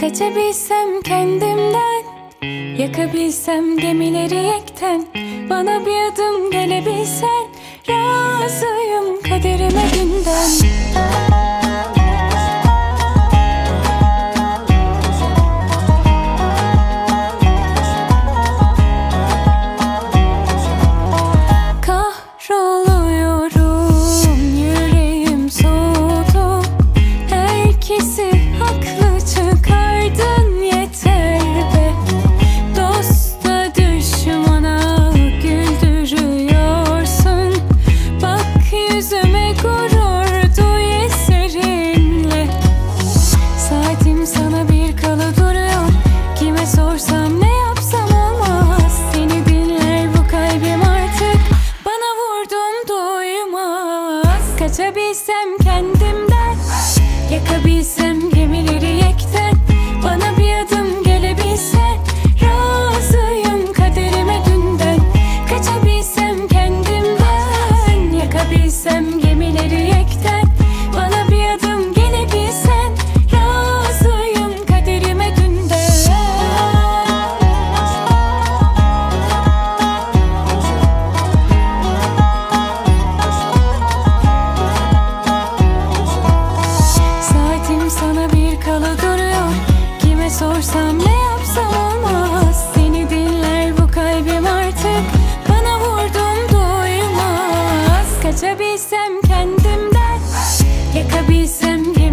Kaçabilsem kendimden, yakabilsem gemileri yekten, bana bir adım gelebilsen, razıyım kaderime günden. Kaçabilsem kendimden, yakabilsem gemileri yekten, bana bir adım gelebilsen, razıyım kaderime dünden. Kaçabilsem kendimden, yakabilsem gemileri yekten, bana bir adım gelebilsen, razıyım kaderime dünden. Sorsam ne yapsam olmaz, seni dinler bu kalbim artık, bana vurdum duymaz. Kaçabilsem kendimden, yakabilsem